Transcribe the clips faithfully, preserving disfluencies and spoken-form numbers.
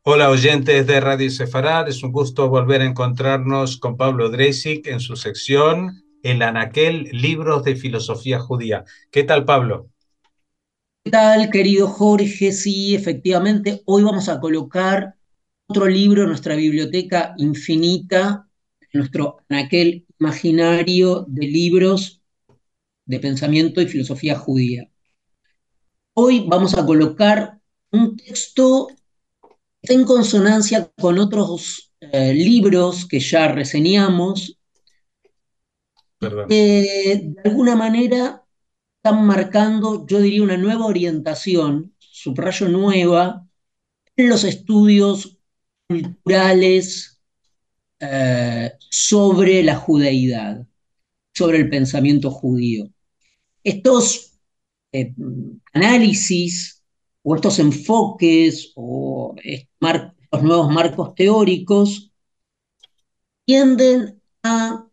Hola oyentes de Radio Sefarad, es un gusto volver a encontrarnos con Pablo Dreisig en su sección El Anaquel, Libros de Filosofía Judía. ¿Qué tal, Pablo? ¿Qué tal, querido Jorge? Sí, efectivamente, hoy vamos a colocar otro libro en nuestra biblioteca infinita, en nuestro anaquel imaginario de libros de pensamiento y filosofía judía. Hoy vamos a colocar un texto que está en consonancia con otros eh, libros que ya reseñamos, Perdón. que de alguna manera están marcando, yo diría, una nueva orientación, subrayo nueva, en los estudios culturales eh, sobre la judeidad, sobre el pensamiento judío. Estos eh, análisis o estos enfoques o estos nuevos marcos teóricos tienden a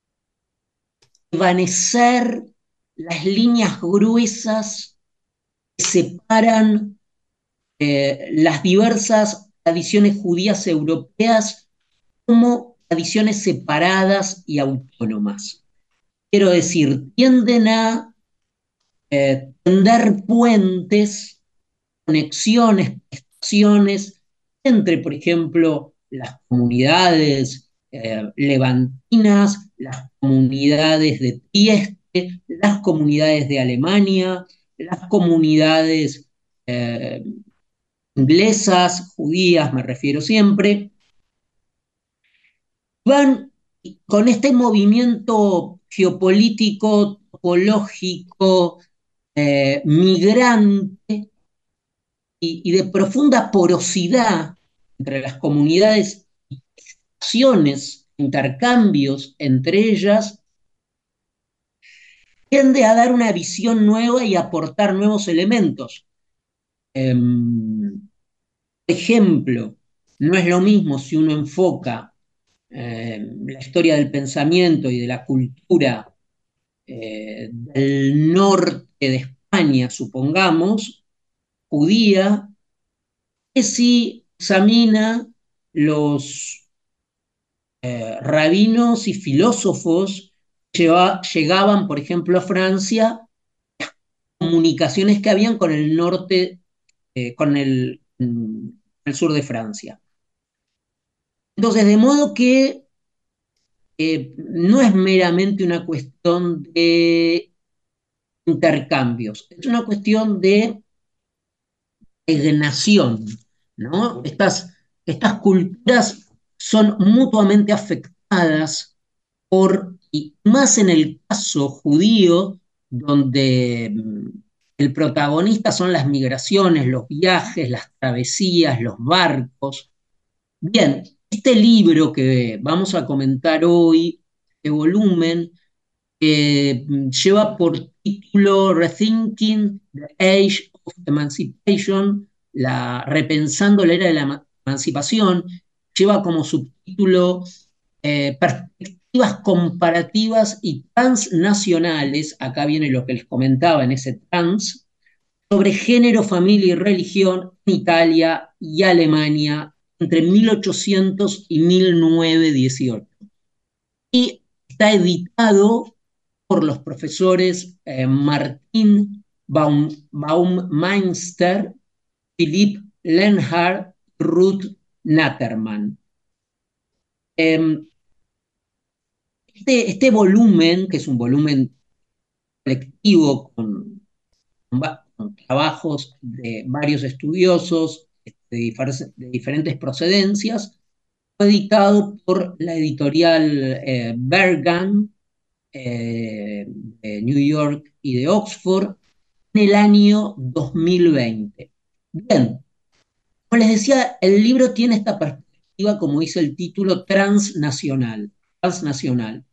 evanecer las líneas gruesas que separan eh, las diversas tradiciones judías europeas como tradiciones separadas y autónomas. Quiero decir, tienden a eh, tender puentes, conexiones, prestaciones entre, por ejemplo, las comunidades eh, levantinas, las comunidades de Trieste, las comunidades de Alemania, las comunidades eh, inglesas, judías, me refiero siempre, van con este movimiento geopolítico, topológico, eh, migrante y, y, de profunda porosidad entre las comunidades, acciones, intercambios entre ellas, tiende a dar una visión nueva y aportar nuevos elementos. Eh, por ejemplo, no es lo mismo si uno enfoca eh, la historia del pensamiento y de la cultura eh, del norte de España, supongamos, judía, que si examina los eh, rabinos y filósofos que lleva, llegaban, por ejemplo, a Francia, comunicaciones que habían con el norte, eh, con el, mm, el sur de Francia. Entonces, de modo que eh, no es meramente una cuestión de intercambios, es una cuestión de nación, ¿no? Estas, estas culturas son mutuamente afectadas por, y más en el caso judío, donde mm, el protagonista son las migraciones, los viajes, las travesías, los barcos. Bien, este libro que vamos a comentar hoy, este volumen, eh, lleva por título Rethinking the Age of Emancipation, la, repensando la era de la emancipación, lleva como subtítulo eh, Perspectivas comparativas y transnacionales, acá viene lo que les comentaba en ese trans, sobre género, familia y religión en Italia y Alemania entre mil ochocientos y mil novecientos dieciocho. Y está editado por los profesores eh, Martín Baum, Baumeister, Philipp Lenhardt, Ruth Natterman. Eh, este, este, volumen, que es un volumen colectivo con, con, con trabajos de varios estudiosos de, difer de diferentes procedencias, fue editado por la editorial eh, Berghahn, eh, de New York y de Oxford, en el año dos mil veinte. Bien, como les decía, el libro tiene esta perspectiva, como dice el título, transnacional. transnacional.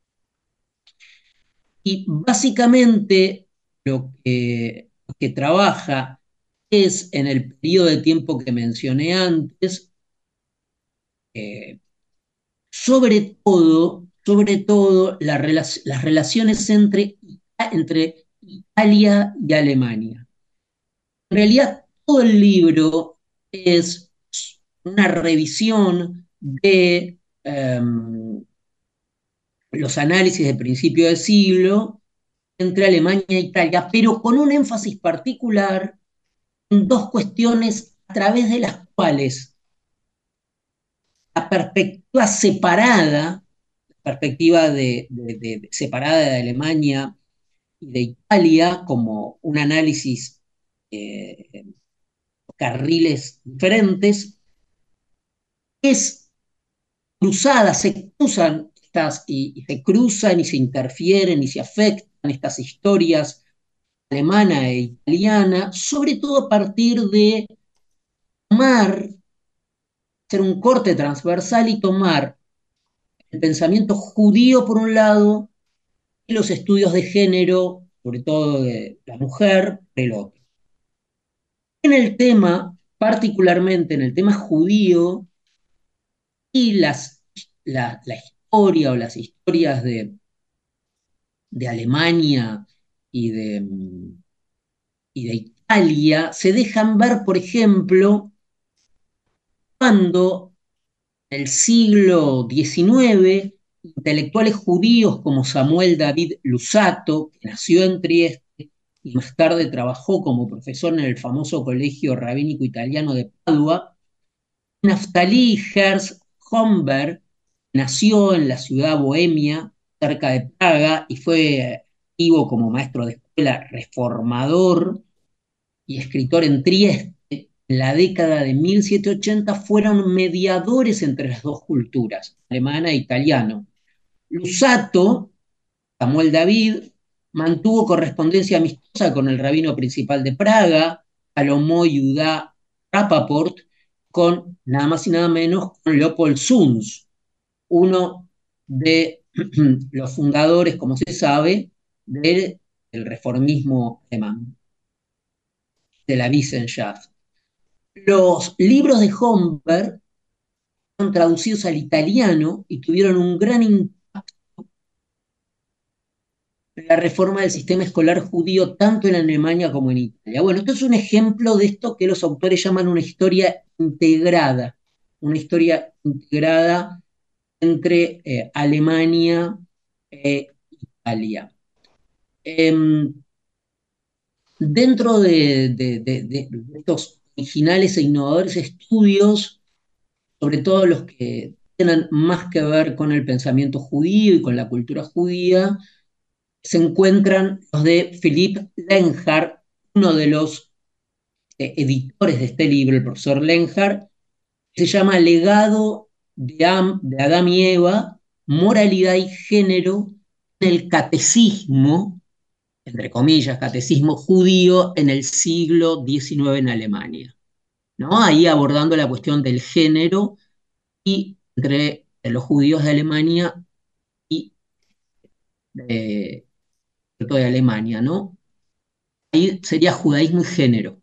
Y básicamente lo que, lo que trabaja es en el periodo de tiempo que mencioné antes, eh, sobre todo, sobre todo la relac las relaciones entre, entre Italia y Alemania. En realidad, todo el libro es una revisión de eh, los análisis de principio de siglo entre Alemania e Italia, pero con un énfasis particular en dos cuestiones a través de las cuales la perspectiva separada, perspectiva de, de, de, separada de Alemania y de Italia, como un análisis eh, carriles diferentes, es cruzada, se cruzan estas, y, y se cruzan y se interfieren y se afectan estas historias alemana e italiana, sobre todo a partir de tomar, hacer un corte transversal y tomar el pensamiento judío por un lado y los estudios de género, sobre todo de la mujer, por el otro. En el tema, particularmente en el tema judío y las, la, la historia o las historias de, de Alemania y de, y de Italia, se dejan ver, por ejemplo, cuando en el siglo diecinueve, intelectuales judíos como Samuel David Luzzatto, que nació en Trieste y más tarde trabajó como profesor en el famoso Colegio Rabínico Italiano de Padua, Naftali Herz Homberg, nació en la ciudad bohemia, cerca de Praga, y fue activo como maestro de escuela, reformador y escritor en Trieste. En la década de mil setecientos ochenta fueron mediadores entre las dos culturas, alemana e italiano. Luzzatto, Samuel David, mantuvo correspondencia amistosa con el rabino principal de Praga, Salomó Judá Rapaport, con nada más y nada menos con Leopold Sunz, uno de los fundadores, como se sabe, del, del reformismo alemán, de la Wissenschaft. Los libros de Homberg fueron traducidos al italiano y tuvieron un gran impacto en la reforma del sistema escolar judío tanto en Alemania como en Italia. Bueno, esto es un ejemplo de esto que los autores llaman una historia integrada, una historia integrada entre eh, Alemania e Italia. Eh, dentro de, de, de, de estos originales e innovadores estudios, sobre todo los que tienen más que ver con el pensamiento judío y con la cultura judía, se encuentran los de Philipp Lenhardt, uno de los eh, editores de este libro, el profesor Lenhardt, que se llama Legado de, Am, de Adán y Eva, Moralidad y Género en el Catecismo, entre comillas, Catecismo judío en el siglo diecinueve en Alemania, ¿no? Ahí abordando la cuestión del género y entre los judíos de Alemania y de, de Alemania, ¿no? Ahí sería judaísmo y género.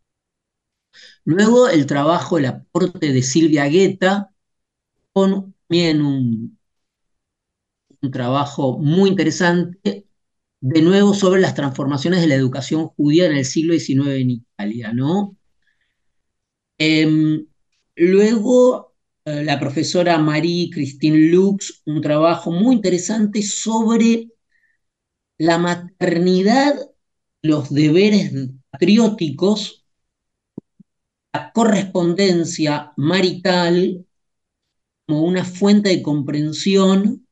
Luego el trabajo, el aporte de Silvia Guetta, con también un, un trabajo muy interesante, de nuevo sobre las transformaciones de la educación judía en el siglo diecinueve en Italia, ¿no? Eh, luego eh, la profesora Marie-Christine Lux, un trabajo muy interesante sobre la maternidad, los deberes patrióticos, la correspondencia marital como una fuente de comprensión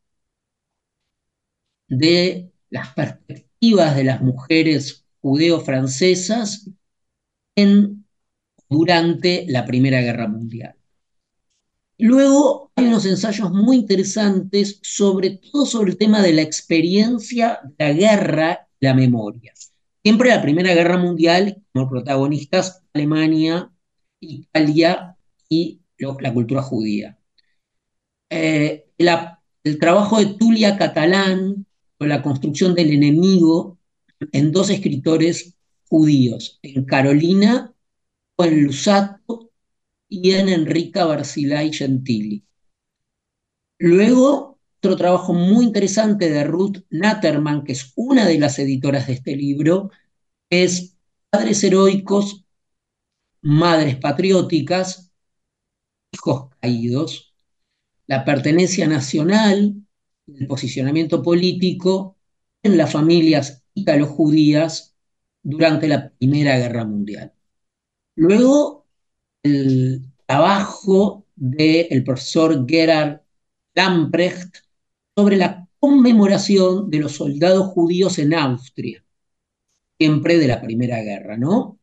de las perspectivas de las mujeres judeo-francesas en, durante la Primera Guerra Mundial. Luego hay unos ensayos muy interesantes, sobre todo sobre el tema de la experiencia de la guerra y la memoria. Siempre la Primera Guerra Mundial, como protagonistas, Alemania, Italia y lo, la cultura judía. Eh, la, el trabajo de Tulia Catalán con la construcción del enemigo en dos escritores judíos, en Carolina o en Luzzatto y en Enrica Barzilai Gentili. Luego, otro trabajo muy interesante de Ruth Natterman, que es una de las editoras de este libro, es Padres heroicos, Madres patrióticas, hijos caídos, la pertenencia nacional, el posicionamiento político en las familias ítalo-judías durante la Primera Guerra Mundial. Luego, el trabajo del profesor Gerhard Lamprecht sobre la conmemoración de los soldados judíos en Austria, siempre de la Primera Guerra, ¿no?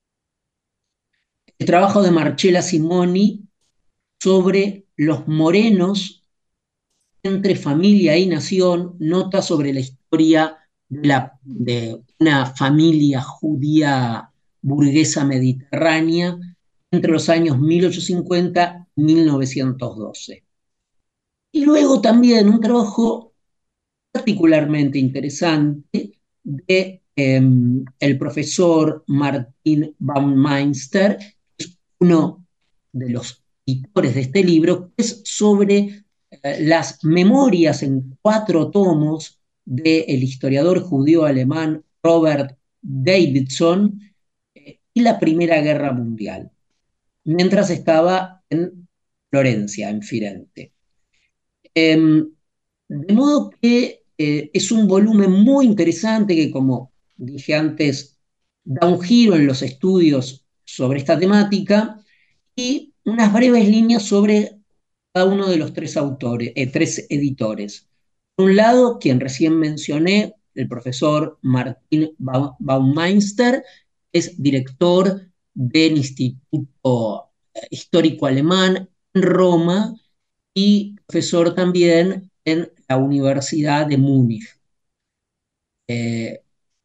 El trabajo de Marcella Simoni sobre los morenos entre familia y nación, nota sobre la historia de, la, de una familia judía burguesa mediterránea entre los años mil ochocientos cincuenta y mil novecientos doce. Y luego también un trabajo particularmente interesante de eh, el profesor Martin Baumeister, que es uno de los editores de este libro, que es sobre eh, las memorias en cuatro tomos del historiador judío alemán Robert Davidson eh, y la Primera Guerra Mundial, mientras estaba en Florencia, en Firenze. Eh, de modo que eh, es un volumen muy interesante que, como dije antes, da un giro en los estudios sobre esta temática y unas breves líneas sobre cada uno de los tres autores, eh, tres editores. Por un lado, quien recién mencioné, el profesor Martin Baumeister, es director del Instituto Histórico Alemán en Roma y profesor también en la Universidad de Múnich. Eh,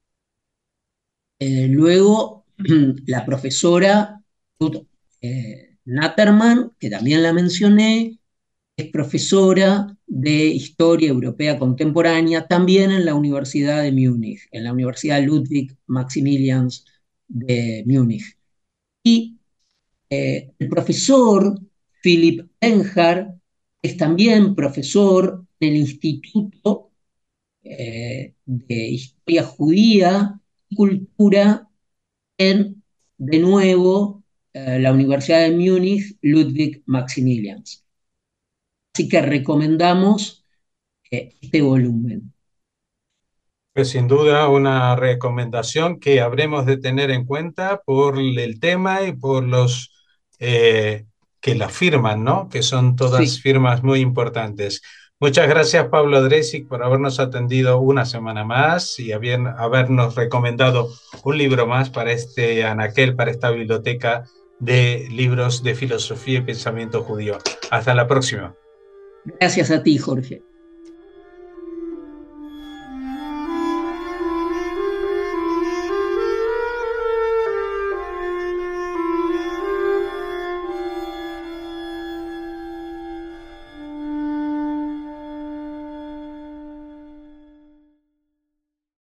eh, luego, la profesora Ruth eh, Natterman, que también la mencioné, es profesora de Historia Europea Contemporánea, también en la Universidad de Múnich, en la Universidad Ludwig Maximilians de Múnich. Y eh, el profesor Philipp Lenhardt es también profesor en el Instituto eh, de Historia Judía y Cultura en, de nuevo, eh, la Universidad de Múnich, Ludwig Maximilians. Así que recomendamos eh, este volumen. Pues sin duda una recomendación que habremos de tener en cuenta por el tema y por los eh, que la firman, ¿no? Que son todas Sí, firmas muy importantes. Muchas gracias, Pablo Dreisig, por habernos atendido una semana más y haber, habernos recomendado un libro más para este anaquel, para esta biblioteca de libros de filosofía y pensamiento judío. Hasta la próxima. gracias a ti, Jorge.